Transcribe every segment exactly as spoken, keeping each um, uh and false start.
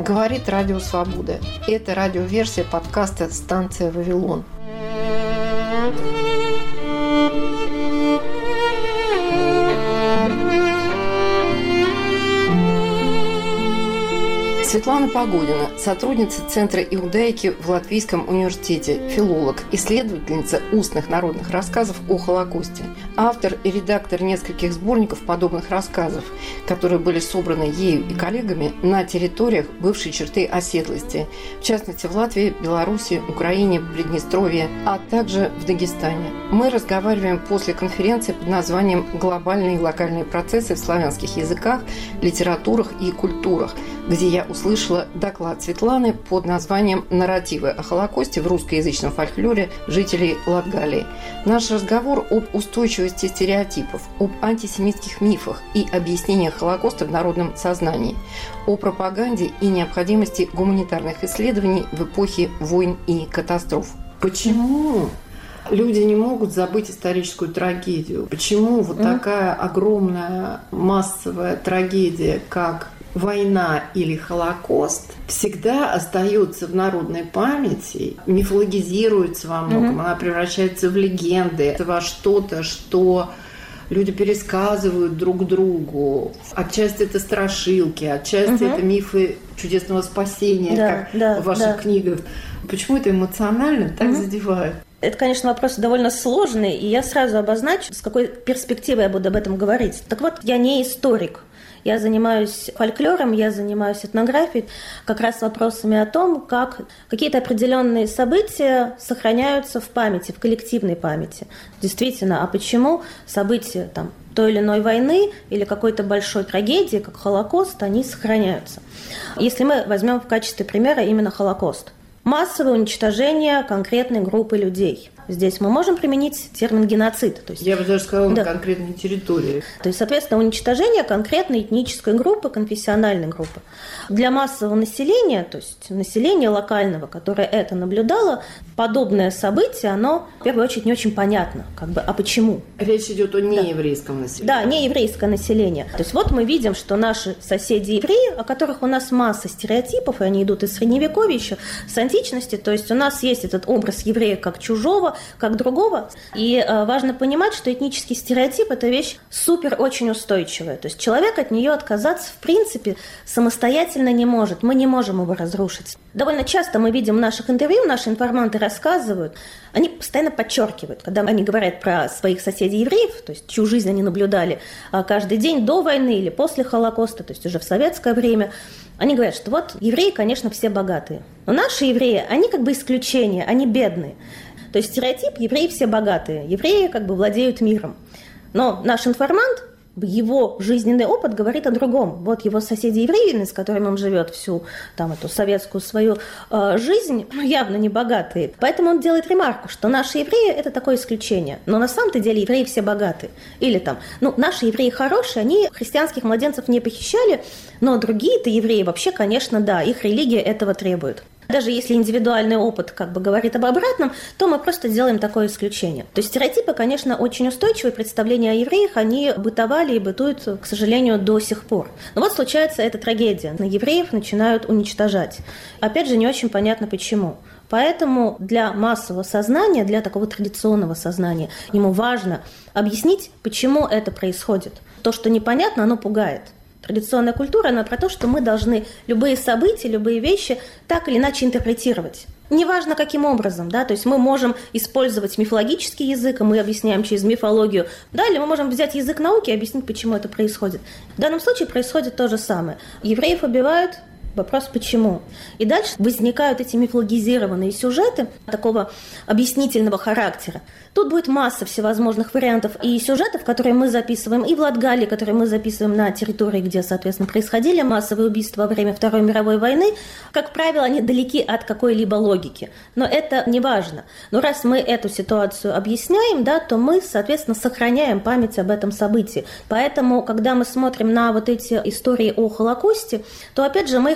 Говорит Радио Свобода. Это радиоверсия подкаста «Станция Вавилон». Светлана Погодина, сотрудница Центра иудаики в Латвийском университете, филолог, исследовательница устных народных рассказов о Холокосте, автор и редактор нескольких сборников подобных рассказов, которые были собраны ею и коллегами на территориях бывшей черты оседлости, в частности в Латвии, Беларуси, Украине, Приднестровье, а также в Дагестане. Мы разговариваем после конференции под названием «Глобальные и локальные процессы в славянских языках, литературах и культурах», где я услышала доклад Светланы под названием «Нарративы о Холокосте в русскоязычном фольклоре жителей Латгалии». Наш разговор об устойчивости стереотипов, об антисемитских мифах и объяснениях Холокоста в народном сознании, о пропаганде и необходимости гуманитарных исследований в эпохе войн и катастроф. Почему люди не могут забыть историческую трагедию? Почему вот такая огромная массовая трагедия, как война или Холокост, всегда остается в народной памяти, мифологизируется во многом, mm-hmm. она превращается в легенды, во что-то, что люди пересказывают друг другу. Отчасти это страшилки, отчасти mm-hmm. это мифы чудесного спасения, да, как да, в ваших да. книгах. Почему это эмоционально так mm-hmm. задевает? Это, конечно, вопрос довольно сложный, и я сразу обозначу, с какой перспективой я буду об этом говорить. Так вот, я не историк. Я занимаюсь фольклором, я занимаюсь этнографией, как раз вопросами о том, как какие-то определенные события сохраняются в памяти, в коллективной памяти. Действительно, а почему события там, той или иной войны или какой-то большой трагедии, как Холокост, они сохраняются? Если мы возьмем в качестве примера именно Холокост. Массовое уничтожение конкретной группы людей. Здесь мы можем применить термин геноцид. То есть, я бы даже сказала, да. на конкретной территории. То есть, соответственно, уничтожение конкретной этнической группы, конфессиональной группы. Для массового населения, то есть населения локального, которое это наблюдало, подобное событие, оно в первую очередь не очень понятно. Как бы, а почему? Речь идет о нееврейском да. населении. Да, нееврейское население. То есть вот мы видим, что наши соседи-евреи, о которых у нас масса стереотипов, и они идут из Средневековья еще, с античности, то есть у нас есть этот образ еврея как чужого, как другого. И э, важно понимать, что этнический стереотип – это вещь супер очень устойчивая. То есть человек от нее отказаться в принципе самостоятельно не может. Мы не можем его разрушить. Довольно часто мы видим в наших интервью, наши информанты рассказывают, они постоянно подчеркивают, когда они говорят про своих соседей-евреев, то есть чью жизнь они наблюдали каждый день до войны или после Холокоста, то есть уже в советское время, они говорят, что вот евреи, конечно, все богатые. Но наши евреи, они как бы исключение, они бедные. То есть стереотип, евреи все богатые, евреи как бы владеют миром. Но наш информант, его жизненный опыт говорит о другом. Вот его соседи-евреи, с которыми он живет всю там, эту советскую свою э, жизнь, ну, явно не богатые. Поэтому он делает ремарку, что наши евреи – это такое исключение. Но на самом-то деле евреи все богатые. Или там, ну, наши евреи хорошие, они христианских младенцев не похищали, но другие-то евреи вообще, конечно, да, их религия этого требует. Даже если индивидуальный опыт как бы говорит об обратном, то мы просто делаем такое исключение. То есть стереотипы, конечно, очень устойчивые, представления о евреях, они бытовали и бытуют, к сожалению, до сих пор. Но вот случается эта трагедия. На евреев начинают уничтожать. Опять же, не очень понятно почему. Поэтому для массового сознания, для такого традиционного сознания, ему важно объяснить, почему это происходит. То, что непонятно, оно пугает. Традиционная культура, она про то, что мы должны любые события, любые вещи так или иначе интерпретировать. Неважно, каким образом, да, то есть мы можем использовать мифологический язык, и мы объясняем через мифологию, да, или мы можем взять язык науки и объяснить, почему это происходит. В данном случае происходит то же самое. Евреев убивают, вопрос почему. И дальше возникают эти мифологизированные сюжеты такого объяснительного характера. Тут будет масса всевозможных вариантов и сюжетов, которые мы записываем и в Латгалии, которые мы записываем на территории, где, соответственно, происходили массовые убийства во время Второй мировой войны. Как правило, они далеки от какой-либо логики. Но это не важно. Но раз мы эту ситуацию объясняем, да, то мы, соответственно, сохраняем память об этом событии. Поэтому, когда мы смотрим на вот эти истории о Холокосте, то, опять же, мы их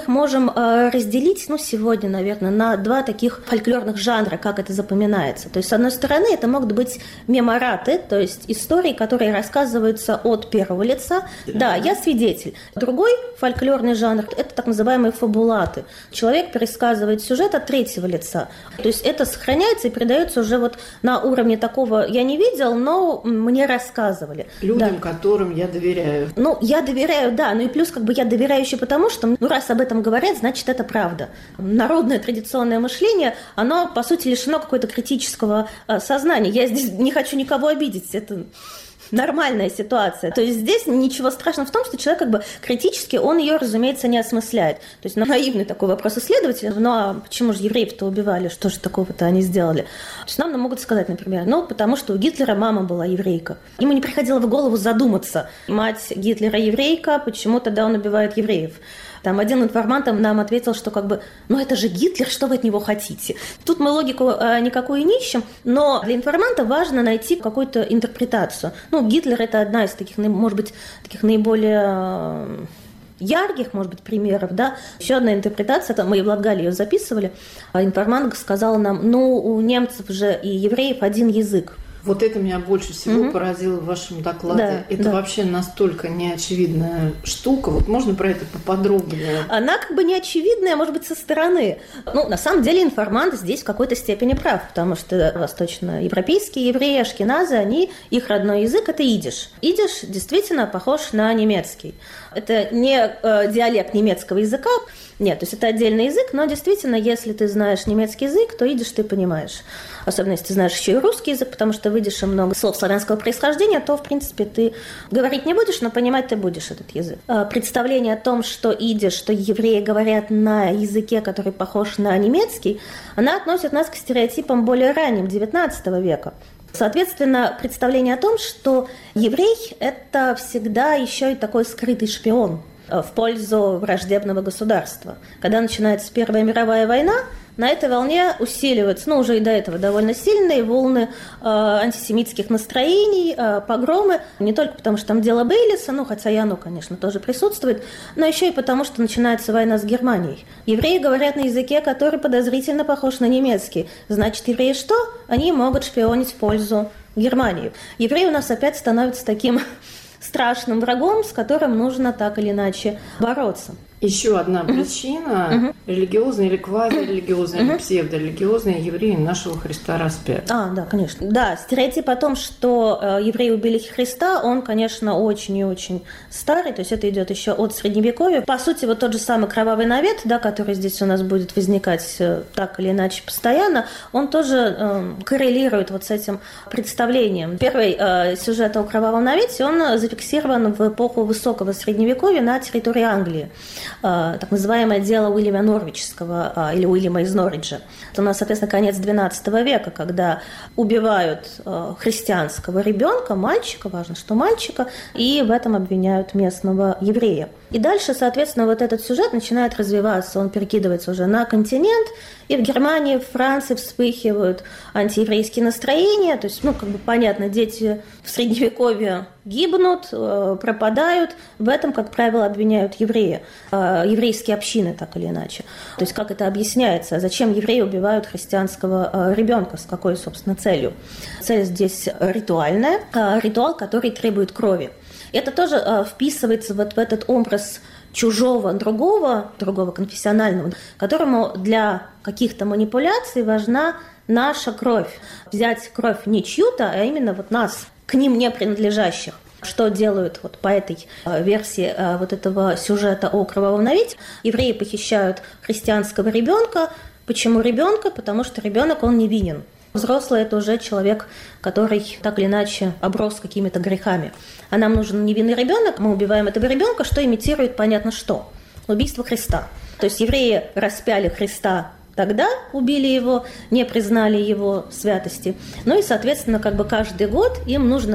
можем э, разделить, ну, сегодня, наверное, на два таких фольклорных жанра, как это запоминается. То есть, с одной стороны, это могут быть мемораты, то есть истории, которые рассказываются от первого лица. Да, да, я свидетель. Другой фольклорный жанр – это так называемые фабулаты. Человек пересказывает сюжет от третьего лица. То есть это сохраняется и передается уже вот на уровне такого «я не видел, но мне рассказывали». Людям, да. которым я доверяю. Ну, я доверяю, да, ну и плюс как бы я доверяю еще потому, что, ну, раз об этом говорят, значит, это правда. Народное традиционное мышление, оно, по сути, лишено какого-то критического э, сознания. Я здесь не хочу никого обидеть, это нормальная ситуация. То есть здесь ничего страшного в том, что человек как бы критически, он ее, разумеется, не осмысляет. То есть наивный такой вопрос исследователя, ну а почему же евреев-то убивали, что же такого-то они сделали? То есть нам могут сказать, например, ну потому что у Гитлера мама была еврейка. Ему не приходило в голову задуматься, мать Гитлера еврейка, почему тогда он убивает евреев? Там один информант нам ответил, что как бы, ну это же Гитлер, что вы от него хотите? Тут мы логику э, никакую не ищем, но для информанта важно найти какую-то интерпретацию. Ну, Гитлер – это одна из таких, может быть, таких наиболее ярких, может быть, примеров, да. Еще одна интерпретация, там мы и в Латгалии ее записывали, информант сказал нам, ну, у немцев же и евреев один язык. Вот это меня больше всего угу. поразило в вашем докладе. Да, это да. вообще настолько неочевидная штука. Вот можно про это поподробнее? Она как бы неочевидная, может быть, со стороны. Ну, на самом деле, информант здесь в какой-то степени прав, потому что восточноевропейские евреи, ашкеназы, они, их родной язык – это идиш. Идиш действительно похож на немецкий. Это не э, диалект немецкого языка, нет, то есть это отдельный язык, но действительно, если ты знаешь немецкий язык, то идиш ты понимаешь. Особенно, если ты знаешь еще и русский язык, потому что в идише много слов славянского происхождения, то, в принципе, ты говорить не будешь, но понимать ты будешь этот язык. Представление о том, что идиш, что евреи говорят на языке, который похож на немецкий, она относит нас к стереотипам более ранним, девятнадцатого века. Соответственно, представление о том, что еврей – это всегда еще и такой скрытый шпион в пользу враждебного государства. Когда начинается Первая мировая война, на этой волне усиливаются, ну, уже и до этого довольно сильные волны э, антисемитских настроений, э, погромы, не только потому, что там дело Бейлиса, ну, хотя и оно, конечно, тоже присутствует, но еще и потому, что начинается война с Германией. Евреи говорят на языке, который подозрительно похож на немецкий. Значит, евреи что? Они могут шпионить в пользу Германии. Евреи у нас опять становятся таким страшным врагом, с которым нужно так или иначе бороться. Еще одна причина uh-huh. – религиозные или квазирелигиозные, uh-huh. или псевдорелигиозные евреи нашего Христа распяли. А, да, конечно. Да, стереотип о том, что э, евреи убили Христа, он, конечно, очень и очень старый, то есть это идет еще от Средневековья. По сути, вот тот же самый кровавый навет, да, который здесь у нас будет возникать э, так или иначе постоянно, он тоже э, коррелирует вот с этим представлением. Первый э, сюжет о кровавом навете, он зафиксирован в эпоху высокого Средневековья на территории Англии. Так называемое дело Уильяма Норвичского или Уильяма из Норриджа. Это у нас, соответственно, конец двенадцатого века, когда убивают христианского ребенка, мальчика, важно, что мальчика, и в этом обвиняют местного еврея. И дальше, соответственно, вот этот сюжет начинает развиваться, он перекидывается уже на континент, и в Германии, в Франции вспыхивают антиеврейские настроения, то есть, ну, как бы понятно, дети в Средневековье гибнут, пропадают, в этом, как правило, обвиняют евреи, еврейские общины, так или иначе. То есть, как это объясняется, зачем евреи убивают христианского ребенка, с какой, собственно, целью? Цель здесь ритуальная, ритуал, который требует крови. Это тоже э, вписывается вот в этот образ чужого, другого, другого конфессионального, которому для каких-то манипуляций важна наша кровь. Взять кровь не чью-то, а именно вот нас, к ним не принадлежащих. Что делают вот по этой э, версии э, вот этого сюжета о кровавом навете? Евреи похищают христианского ребенка. Почему ребенка? Потому что ребенок, он невинен. Взрослый – это уже человек, который так или иначе оброс какими-то грехами. А нам нужен невинный ребенок, мы убиваем этого ребенка, что имитирует понятно что. Убийство Христа. То есть евреи распяли Христа тогда, убили его, не признали его святости. Ну и, соответственно, как бы каждый год им нужно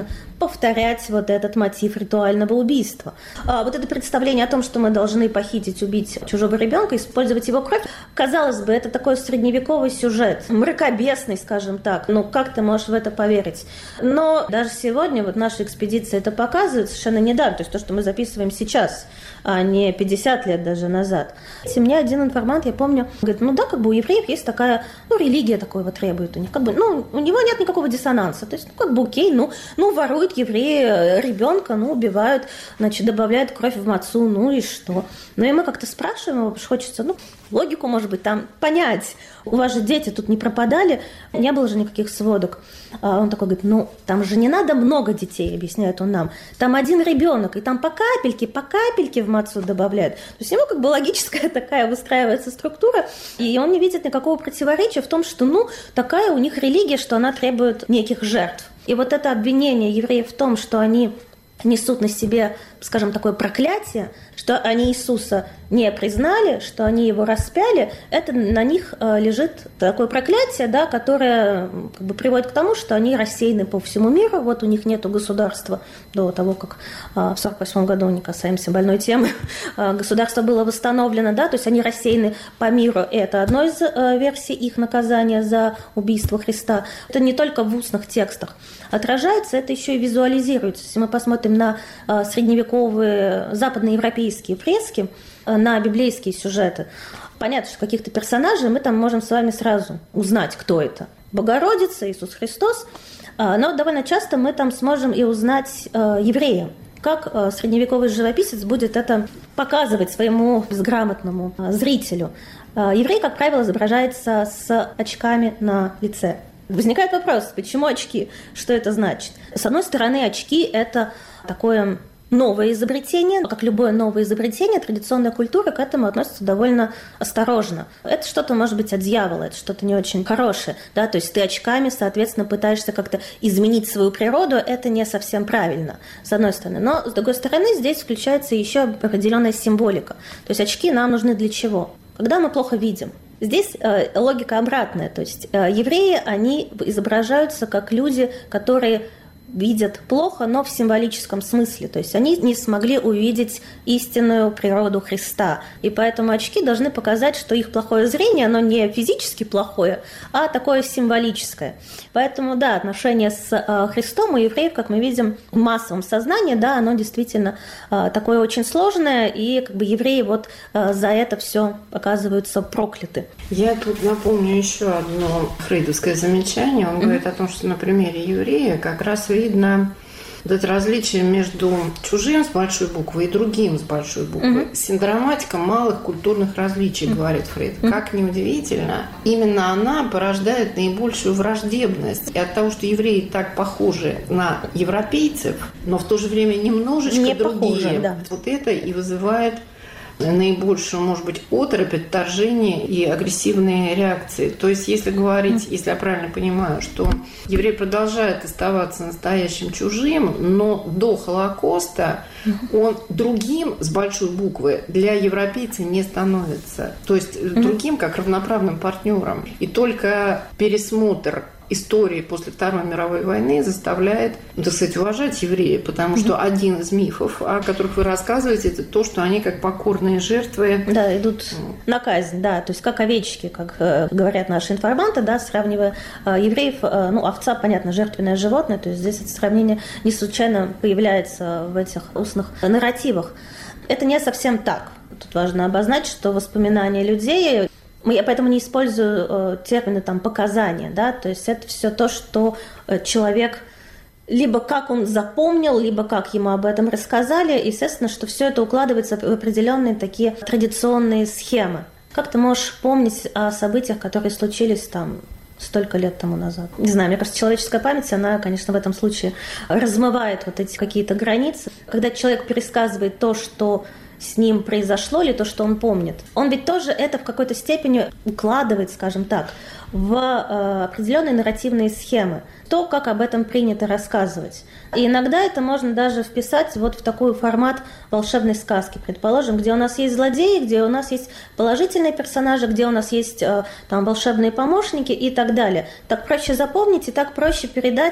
повторять вот этот мотив ритуального убийства. А вот это представление о том, что мы должны похитить, убить чужого ребенка, использовать его кровь, казалось бы, это такой средневековый сюжет, мракобесный, скажем так. Ну, как ты можешь в это поверить? Но даже сегодня вот наша экспедиция это показывает совершенно недавно, то есть то, что мы записываем сейчас, а не пятьдесят лет даже назад. И мне один информант, я помню, говорит, ну да, как бы у евреев есть такая, ну, религия такого требует у них, как бы, ну, у него нет никакого диссонанса, то есть, ну, как бы, окей, ну, ну, воруют евреи ребенка, ну, убивают, значит, добавляют кровь в мацу, ну и что? Ну, и мы как-то спрашиваем его, потому что хочется, ну, логику, может быть, там понять. У вас же дети тут не пропадали, не было же никаких сводок. А он такой говорит, ну, там же не надо много детей, объясняет он нам. Там один ребенок, и там по капельке, по капельке в мацу добавляют. То есть ему как бы логическая такая выстраивается структура, и он не видит никакого противоречия в том, что, ну, такая у них религия, что она требует неких жертв. И вот это обвинение евреев в том, что они несут на себе, скажем, такое проклятие, что они Иисуса не признали, что они его распяли, это на них лежит такое проклятие, да, которое как бы приводит к тому, что они рассеяны по всему миру, вот у них нет государства до того, как в сорок восьмом году, не касаемся больной темы, государство было восстановлено, да, то есть они рассеяны по миру, и это одно из версий их наказания за убийство Христа. Это не только в устных текстах отражается, это еще и визуализируется. Если мы посмотрим на средневековые западноевропейские фрески, на библейские сюжеты, понятно, что каких-то персонажей мы там можем с вами сразу узнать, кто это. Богородица, Иисус Христос, но довольно часто мы там сможем и узнать еврея. Как средневековый живописец будет это показывать своему безграмотному зрителю. Еврей, как правило, изображается с очками на лице. Возникает вопрос, почему очки? Что это значит? С одной стороны, очки – это такое новое изобретение. Как любое новое изобретение, традиционная культура к этому относится довольно осторожно. Это что-то, может быть, от дьявола, это что-то не очень хорошее. Да? То есть ты очками, соответственно, пытаешься как-то изменить свою природу, это не совсем правильно, с одной стороны. Но, с другой стороны, здесь включается еще определенная символика. То есть очки нам нужны для чего? Когда мы плохо видим. Здесь э, логика обратная, то есть э, евреи, они изображаются как люди, которые видят плохо, но в символическом смысле, то есть они не смогли увидеть истинную природу Христа, и поэтому очки должны показать, что их плохое зрение, оно не физически плохое, а такое символическое. Поэтому, да, отношение с э, Христом у евреев, как мы видим, в массовом сознании, да, оно действительно э, такое очень сложное, и как бы евреи вот э, за это все оказываются прокляты. Я тут напомню еще одно фрейдовское замечание. Он mm-hmm. говорит о том, что на примере еврея как раз видно вот это различие между чужим с большой буквы и другим с большой буквы. Mm-hmm. Синдроматика малых культурных различий, mm-hmm. говорит Фрейд. Mm-hmm. Как ни удивительно, именно она порождает наибольшую враждебность. И от того, что евреи так похожи на европейцев, но в то же время немножечко Не другие, похожи, да. вот это и вызывает наибольшую, может быть, оторопь, отторжение и агрессивные реакции. То есть, если говорить, если я правильно понимаю, что еврей продолжает оставаться настоящим чужим, но до Холокоста он другим с большой буквы для европейца не становится. То есть, другим как равноправным партнером. И только пересмотр истории после Второй мировой войны заставляет, ну, так сказать, уважать евреев, потому что mm-hmm. один из мифов, о которых вы рассказываете, это то, что они как покорные жертвы. Да, идут mm. на казнь, да, то есть как овечки, как э, говорят наши информанты, да, сравнивая э, евреев, э, ну, овца, понятно, жертвенное животное, то есть здесь это сравнение не случайно появляется в этих устных нарративах. Это не совсем так. Тут важно обозначить, что воспоминания людей... Я поэтому не использую э, термины там показания, да, то есть это все то, что э, человек либо как он запомнил, либо как ему об этом рассказали, естественно, что все это укладывается в определенные такие традиционные схемы. Как ты можешь помнить о событиях, которые случились там столько лет тому назад? Не знаю, мне кажется, человеческая память, она, конечно, в этом случае размывает вот эти какие-то границы. Когда человек пересказывает то, что с ним произошло, или то, что он помнит. Он ведь тоже это в какой-то степени укладывает, скажем так, в э, определенные нарративные схемы. То, как об этом принято рассказывать. И иногда это можно даже вписать вот в такой формат волшебной сказки, предположим, где у нас есть злодеи, где у нас есть положительные персонажи, где у нас есть э, там волшебные помощники и так далее. Так проще запомнить и так проще передать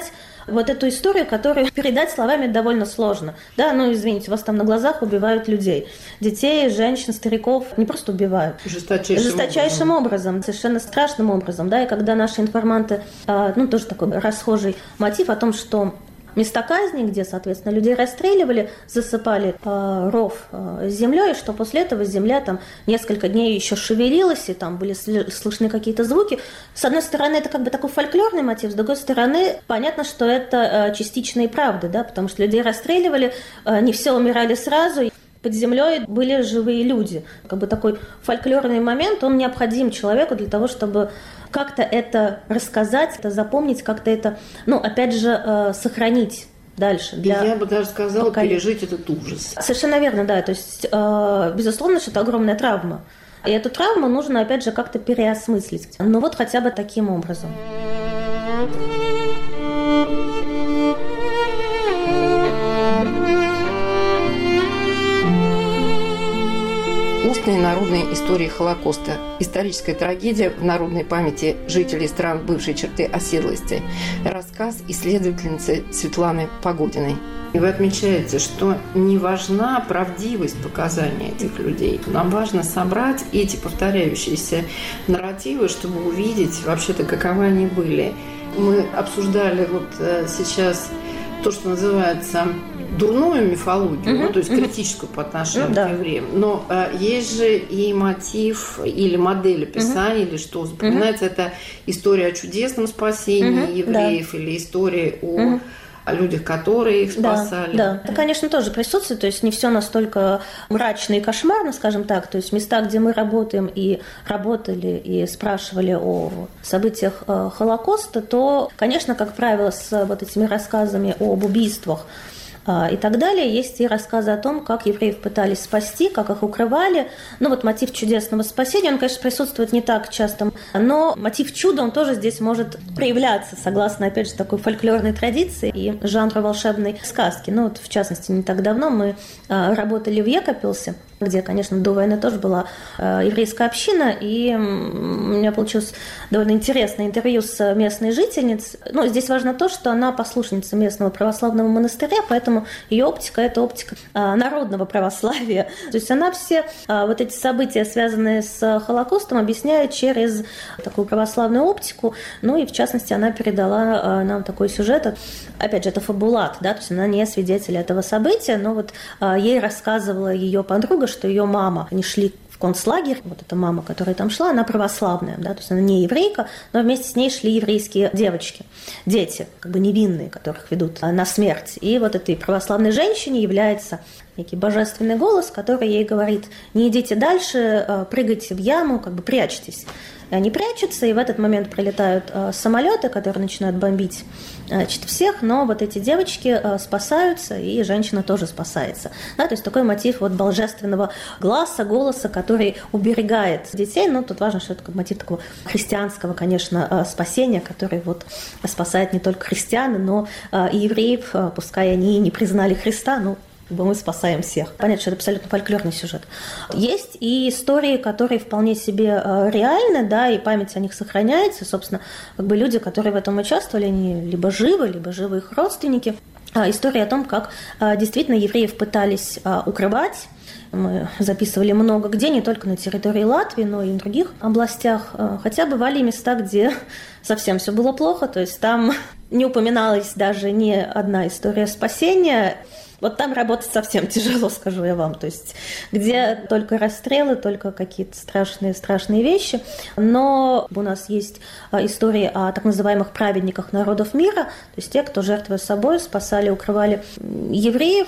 вот эту историю, которую передать словами довольно сложно. Да, ну извините, вас там на глазах убивают людей. Детей, женщин, стариков не просто убивают. Жесточайшим, Жесточайшим образом. образом, совершенно страшным образом. Да, и когда наши информанты, ну тоже такой расхожий мотив о том, что места казни, где, соответственно, людей расстреливали, засыпали э, ров э, с землей, что после этого земля там несколько дней еще шевелилась, и там были слышны какие-то звуки. С одной стороны, это как бы такой фольклорный мотив, с другой стороны, понятно, что это э, частично и правда, да, потому что людей расстреливали, э, не все умирали сразу, под землей были живые люди. Как бы такой фольклорный момент, он необходим человеку для того, чтобы как-то это рассказать, это запомнить, как-то это, ну, опять же, э, сохранить дальше. Для Я бы даже сказала, поколения. Пережить этот ужас. Совершенно верно, да. То есть, э, безусловно, что это огромная травма. И эту травму нужно, опять же, как-то переосмыслить. Ну вот хотя бы таким образом. Устные народные истории Холокоста. Историческая трагедия в народной памяти жителей стран бывшей черты оседлости. Рассказ исследовательницы Светланы Погодиной. И вы отмечаете, что не важна правдивость показаний этих людей. Нам важно собрать эти повторяющиеся нарративы, чтобы увидеть вообще-то, каковы они были. Мы обсуждали вот сейчас то, что называется дурную мифологию, uh-huh, ну, то есть uh-huh. критическую по отношению uh-huh. к евреям. Но а, есть же и мотив или модель описания, uh-huh. или что запоминается, uh-huh. это история о чудесном спасении uh-huh. евреев, да. или история о... Uh-huh. о людях, которые их спасали. Да, да, это, конечно, тоже присутствует, то есть не все настолько мрачно и кошмарно, скажем так, то есть места, где мы работаем и работали, и спрашивали о событиях Холокоста, то, конечно, как правило, с вот этими рассказами об убийствах и так далее. Есть и рассказы о том, как евреев пытались спасти, как их укрывали. Ну вот мотив чудесного спасения, он, конечно, присутствует не так часто, но мотив чуда, он тоже здесь может проявляться, согласно, опять же, такой фольклорной традиции и жанру волшебной сказки. Ну вот, в частности, не так давно мы работали в Екапилсе, где, конечно, до войны тоже была еврейская община, и у меня получилось довольно интересное интервью с местной жительницей. Ну, здесь важно то, что она послушница местного православного монастыря, поэтому ее оптика – это оптика народного православия. То есть она все вот эти события, связанные с Холокостом, объясняет через такую православную оптику. Ну и, в частности, она передала нам такой сюжет. Опять же, это фабулат, да, то есть она не свидетель этого события, но вот ей рассказывала ее подруга, что ее мама, они шли в концлагерь, вот эта мама, которая там шла, она православная, да, то есть она не еврейка, но вместе с ней шли еврейские девочки, дети, как бы невинные, которых ведут на смерть. И вот этой православной женщине является некий божественный голос, который ей говорит: не идите дальше, прыгайте в яму, как бы прячьтесь. И они прячутся, и в этот момент прилетают э, самолеты, которые начинают бомбить значит, всех, но вот эти девочки э, спасаются, и женщина тоже спасается. Да, то есть такой мотив вот божественного глаза, голоса, который уберегает детей. Но тут важно, что это мотив такого христианского, конечно, э, спасения, который вот спасает не только христиан, но э, и евреев, э, пускай они и не признали Христа, ну, мы спасаем всех. Понятно, что это абсолютно фольклорный сюжет. Есть и истории, которые вполне себе реальны, да, и память о них сохраняется. Собственно, как бы люди, которые в этом участвовали, они либо живы, либо живы их родственники. История о том, как действительно евреев пытались укрывать. Мы записывали много где, не только на территории Латвии, но и в других областях. Хотя бывали места, где совсем все было плохо, то есть там не упоминалась даже ни одна история спасения. Вот там работать совсем тяжело, скажу я вам. То есть где только расстрелы, только какие-то страшные-страшные вещи. Но у нас есть истории о так называемых праведниках народов мира, то есть те, кто, жертвуя собой, спасали, укрывали евреев.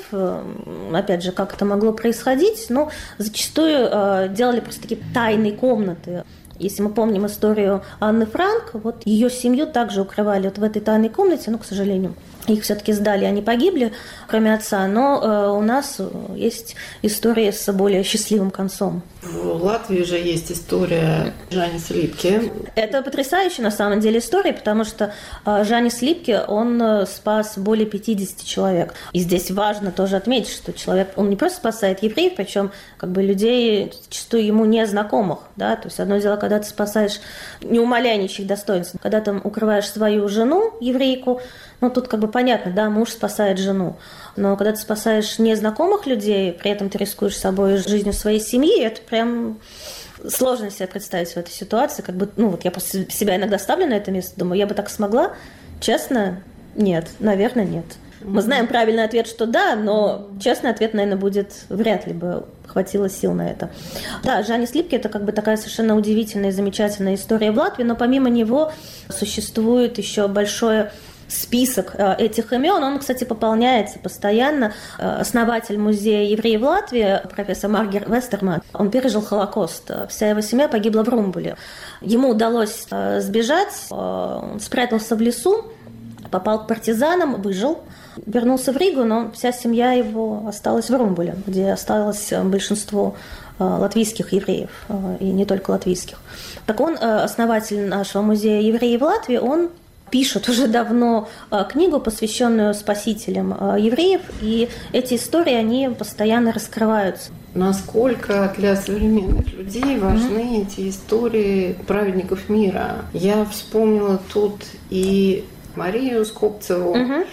Опять же, как это могло происходить? Ну, зачастую делали просто такие тайные комнаты. Если мы помним историю Анны Франк, вот ее семью также укрывали вот в этой тайной комнате, ну, к сожалению, их все-таки сдали, они погибли, кроме отца, но э, у нас есть история с более счастливым концом. В в Латвии же есть история Жанис Липке. Это потрясающая на самом деле история, потому что Жанис Липке, он спас более пятидесяти человек. И здесь важно тоже отметить, что человек, он не просто спасает евреев, причем как бы людей, зачастую ему незнакомых. Да? То есть одно дело, когда ты спасаешь, не умаляя ничьих достоинств, когда ты укрываешь свою жену, еврейку, ну тут как бы понятно, да, муж спасает жену. Но когда ты спасаешь незнакомых людей, при этом ты рискуешь собой и жизнью своей семьи, это прям сложно себе представить в этой ситуации. Как бы, ну вот я после себя иногда ставлю на это место, думаю, я бы так смогла? Честно, нет, наверное, нет. Мы знаем правильный ответ, что да, но честный ответ, наверное, будет вряд ли бы хватило сил на это. Да, Жанис Липке – это как бы такая совершенно удивительная и замечательная история в Латвии, но помимо него существует еще большое список этих имен, он, кстати, пополняется постоянно. Основатель музея евреев в Латвии, профессор Маргер Вестерман, он пережил Холокост. Вся его семья погибла в Румбуле. Ему удалось сбежать, он спрятался в лесу, попал к партизанам, выжил, вернулся в Ригу, но вся семья его осталась в Румбуле, где осталось большинство латвийских евреев, и не только латвийских. Так он, основатель нашего музея евреев в Латвии, он пишет уже давно книгу, посвященную спасителям евреев, и эти истории, они постоянно раскрываются. Насколько для современных людей важны mm-hmm. эти истории праведников мира? Я вспомнила тут и Марию Скопцеву, mm-hmm.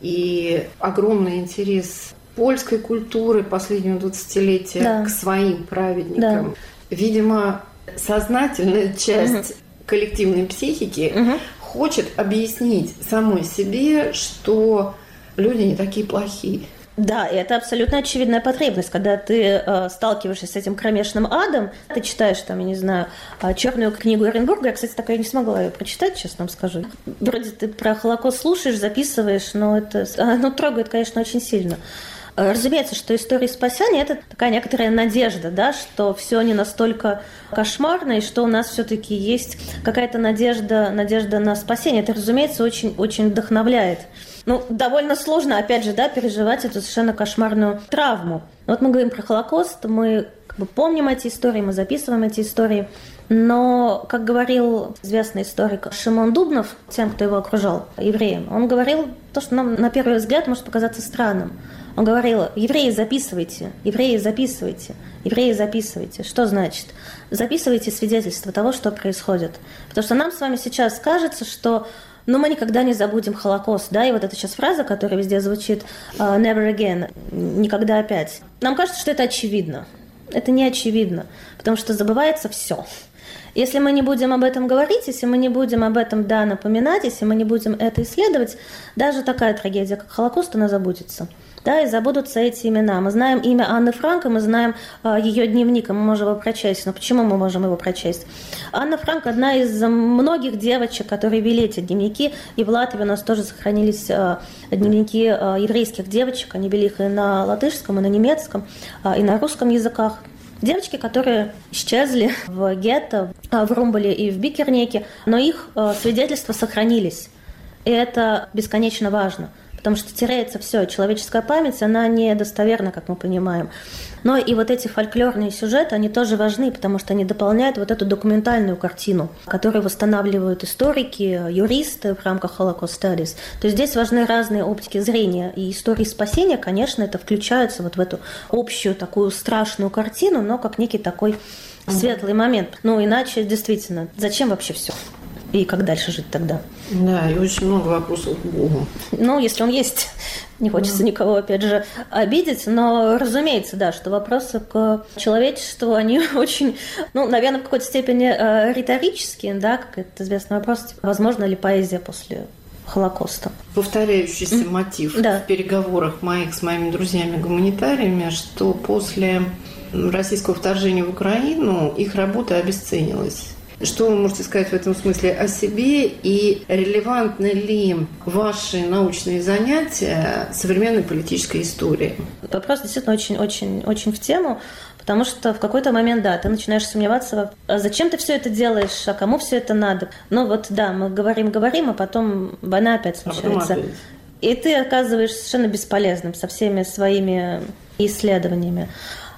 и огромный интерес польской культуры последнего двадцатилетия да. к своим праведникам. Да. Видимо, сознательная часть mm-hmm. коллективной психики mm-hmm. хочет объяснить самой себе, что люди не такие плохие. Да, и это абсолютно очевидная потребность, когда ты э, сталкиваешься с этим кромешным адом, ты читаешь там, я не знаю, «Черную книгу Эренбурга», я, кстати, так и не смогла ее прочитать, честно вам скажу. Вроде ты про Холокост слушаешь, записываешь, но это, оно трогает, конечно, очень сильно. Разумеется, что история спасения – это такая некоторая надежда, да, что все не настолько кошмарно, и что у нас все-таки есть какая-то надежда, надежда на спасение. Это, разумеется, очень, очень вдохновляет. Ну, довольно сложно, опять же, да, переживать эту совершенно кошмарную травму. Вот мы говорим про Холокост, мы как бы помним эти истории, мы записываем эти истории, но, как говорил известный историк Шимон Дубнов, тем, кто его окружал, евреем, он говорил то, что нам на первый взгляд может показаться странным. Он говорил: евреи, записывайте, евреи, записывайте, евреи, записывайте. Что значит? Записывайте свидетельства того, что происходит. Потому что нам с вами сейчас кажется, что ну, мы никогда не забудем Холокост, да, и вот эта сейчас фраза, которая везде звучит, uh, never again, никогда опять. Нам кажется, что это очевидно. Это не очевидно, потому что забывается все. Если мы не будем об этом говорить, если мы не будем об этом, да, напоминать, если мы не будем это исследовать, даже такая трагедия, как Холокост, она забудется. Да, и забудутся эти имена. Мы знаем имя Анны Франк, и мы знаем э, ее дневник, и мы можем его прочесть. Но почему мы можем его прочесть? Анна Франк – одна из многих девочек, которые вели эти дневники, и в Латвии у нас тоже сохранились э, дневники э, еврейских девочек. Они вели их и на латышском, и на немецком, э, и на русском языках. Девочки, которые исчезли в гетто, в Румбуле и в Бикернеке, но их э, свидетельства сохранились. И это бесконечно важно. Потому что теряется все, человеческая память, она недостоверна, как мы понимаем. Но и вот эти фольклорные сюжеты, они тоже важны, потому что они дополняют вот эту документальную картину, которую восстанавливают историки, юристы в рамках Holocaust Studies. То есть здесь важны разные оптики зрения. И истории спасения, конечно, это включаются вот в эту общую такую страшную картину, но как некий такой светлый момент. Ну, иначе, действительно, зачем вообще все? И как дальше жить тогда? Да, и очень много вопросов к Богу. Ну, если он есть, не хочется да. никого, опять же, обидеть, но, разумеется, да, что вопросы к человечеству, они очень, ну, наверное, в какой-то степени э, риторические, да, как этот известный вопрос, типа, возможно ли поэзия после Холокоста? Повторяющийся mm. мотив да. в переговорах моих с моими друзьями-гуманитариями, что после российского вторжения в Украину их работа обесценилась. Что вы можете сказать в этом смысле о себе и релевантны ли ваши научные занятия современной политической истории? Вопрос действительно очень-очень-очень в тему, потому что в какой-то момент, да, ты начинаешь сомневаться, а зачем ты все это делаешь, а кому все это надо. Ну вот, да, мы говорим-говорим, а потом война опять случается. А опять. И ты оказываешься совершенно бесполезным со всеми своими исследованиями.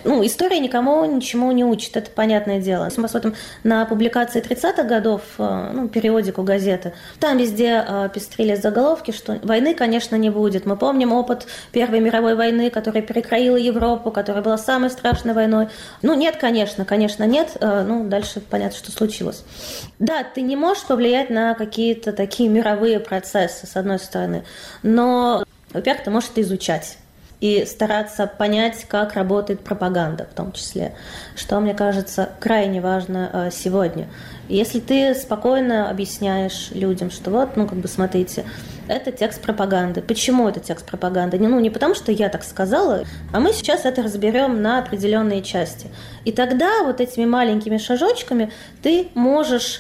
Ну, история никому ничему не учит, это понятное дело. Если мы смотрим на публикации тридцатых годов, ну, периодику газеты, там везде э, пестрили заголовки, что войны, конечно, не будет. Мы помним опыт Первой мировой войны, которая перекроила Европу, которая была самой страшной войной. Ну, нет, конечно, конечно, нет. Э, ну, дальше понятно, что случилось. Да, ты не можешь повлиять на какие-то такие мировые процессы, с одной стороны, но, во-первых, ты можешь это изучать и стараться понять, как работает пропаганда в том числе, что, мне кажется, крайне важно сегодня. Если ты спокойно объясняешь людям, что вот, ну, как бы, смотрите, это текст пропаганды. Почему это текст пропаганды? Ну, не потому, что я так сказала, а мы сейчас это разберем на определенные части. И тогда вот этими маленькими шажочками ты можешь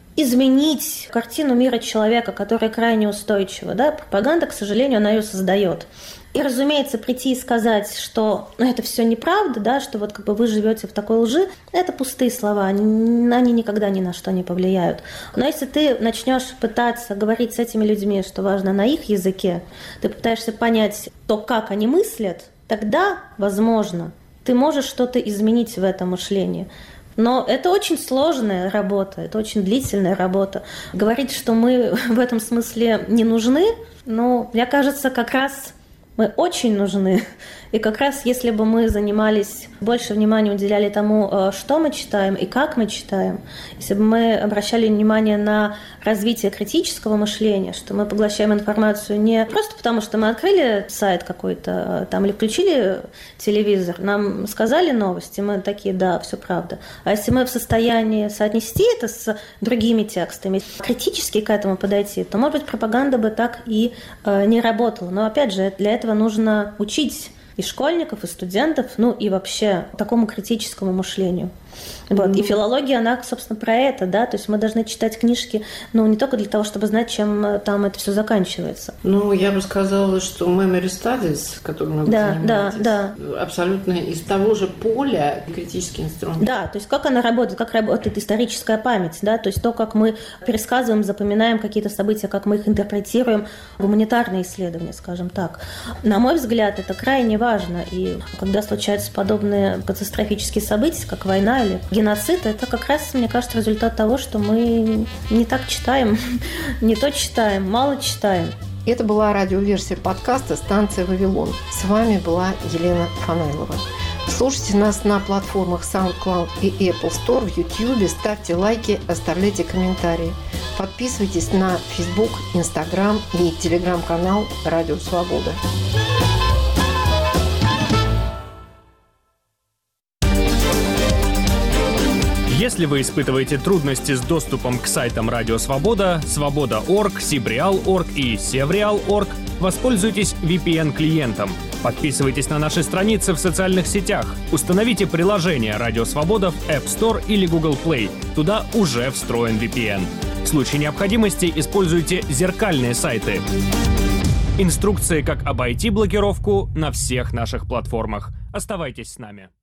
изменить картину мира человека, которая крайне устойчива. Да? Пропаганда, к сожалению, она ее создает. И, разумеется, прийти и сказать, что ну, это все неправда, да, что вот как бы вы живете в такой лжи, это пустые слова, они, они никогда ни на что не повлияют. Но если ты начнешь пытаться говорить с этими людьми, что важно на их языке, ты пытаешься понять то, как они мыслят, тогда, возможно, ты можешь что-то изменить в этом мышлении. Но это очень сложная работа, это очень длительная работа. Говорить, что мы в этом смысле не нужны, ну, мне кажется, как раз мы очень нужны. И как раз если бы мы занимались, больше внимания уделяли тому, что мы читаем и как мы читаем, если бы мы обращали внимание на развитие критического мышления, что мы поглощаем информацию не просто потому, что мы открыли сайт какой-то там или включили телевизор, нам сказали новости, мы такие, да, все правда. А если мы в состоянии соотнести это с другими текстами, критически к этому подойти, то, может быть, пропаганда бы так и э, не работала. Но, опять же, для этого нужно учить и школьников, и студентов, ну и вообще такому критическому мышлению. Вот. И филология, она, собственно, про это, да, то есть мы должны читать книжки, ну, не только для того, чтобы знать, чем там это все заканчивается. Ну, я бы сказала, что memory studies, которым вы да, занимаетесь, да, да. абсолютно из того же поля критический инструмент. Да, то есть как она работает, как работает историческая память, да, то есть то, как мы пересказываем, запоминаем какие-то события, как мы их интерпретируем, гуманитарные исследования, скажем так. На мой взгляд, это крайне важно, и когда случаются подобные катастрофические события, как война или геноцид, это как раз, мне кажется, результат того, что мы не так читаем, не то читаем, мало читаем. Это была радиоверсия подкаста «Станция Вавилон». С вами была Елена Фанайлова. Слушайте нас на платформах SoundCloud и Apple Store, в YouTube, ставьте лайки, оставляйте комментарии. Подписывайтесь на Facebook, Instagram и Telegram-канал «Радио Свобода». Если вы испытываете трудности с доступом к сайтам Радио Свобода, Свобода точка орг, Сибреал точка орг и Севреал точка орг, воспользуйтесь ви пи эн-клиентом. Подписывайтесь на наши страницы в социальных сетях. Установите приложение Радио Свобода в App Store или Google Play. Туда уже встроен ви пи эн. В случае необходимости используйте зеркальные сайты. Инструкции, как обойти блокировку, на всех наших платформах. Оставайтесь с нами.